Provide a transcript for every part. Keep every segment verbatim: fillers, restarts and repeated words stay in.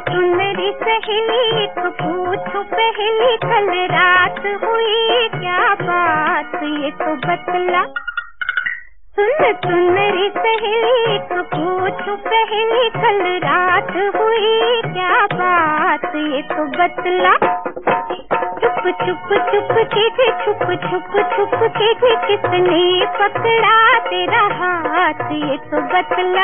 सुन रे सहेली एक पूछूं पहली, कल रात हुई क्या बात ये तो बतला। सुन सुन रे सहेली एक पूछूं पहली, कल रात हुई क्या बात ये तो बतला। चुप चुप चुप के थे छुप छुप छुप के थे, किसने पकड़ा तेरा हाथ ये तो बतला।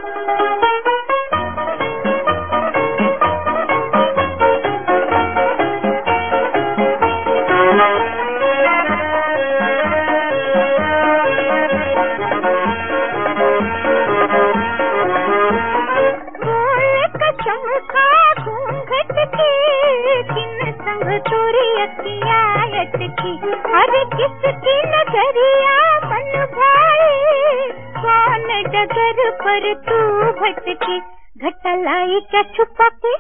तोरी अखियाँ अटकी, अरे किसकी नजरिया मन भाई, कौन डगर पर तू भटकी। घटा लाई क्या छुपा के,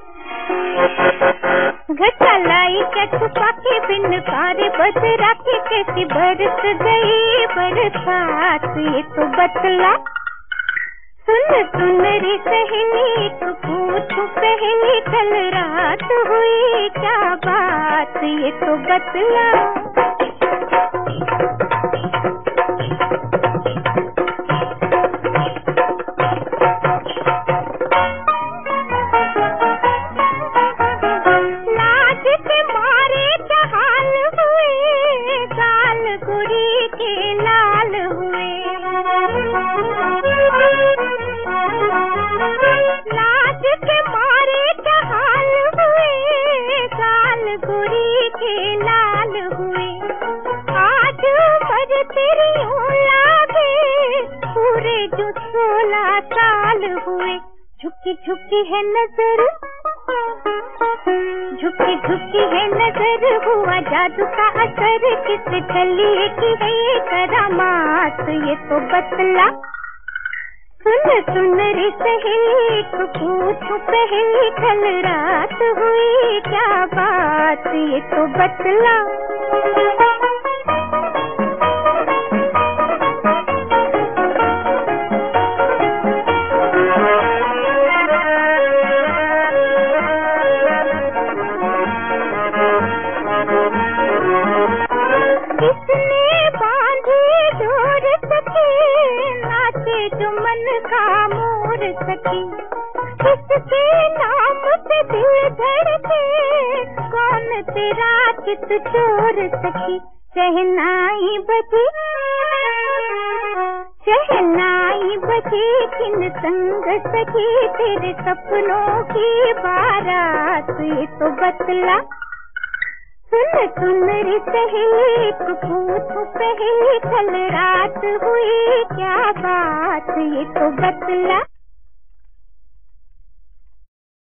घटा लाई क्या छुपा के, बिन पारे बदरा के कैसी बरस गई बरसात ये तो बतला। सुन सुन रे सहेली एक पूछूं पहली, कल रात हुई क्या बात ये तो बतला। लाज के मारे जहाल हुए, गाल गुड़ी के लाल हुए। लाज के मारे जहाल हुए, गाल गुड़ी के लाल हुए। आज मर तेरी लागे पूरे जो सोलह साल हुए। झुकी झुकी है नजर, झुकी झुकी है नजर, हुआ जादू का असर, किस छली की है ये करामात ये तो बतला। सुन सुन रे सहेली एक पूछूं पहली, कल रात हुई क्या बात ये तो बतला। किसने बांधी डोर सखी, नाचे जो मन का मोर सखी। किसके नाम से दिल धड़के, कौन तेरा चित चोर सखी। शहनाई बजी, शहनाई बजी, किन संग सखी, तेरे सपनों की बारात ये तो बतला। सुन सुन रे सहेली एक पूछूं पहली, कल रात हुई क्या बात ये तो बतला।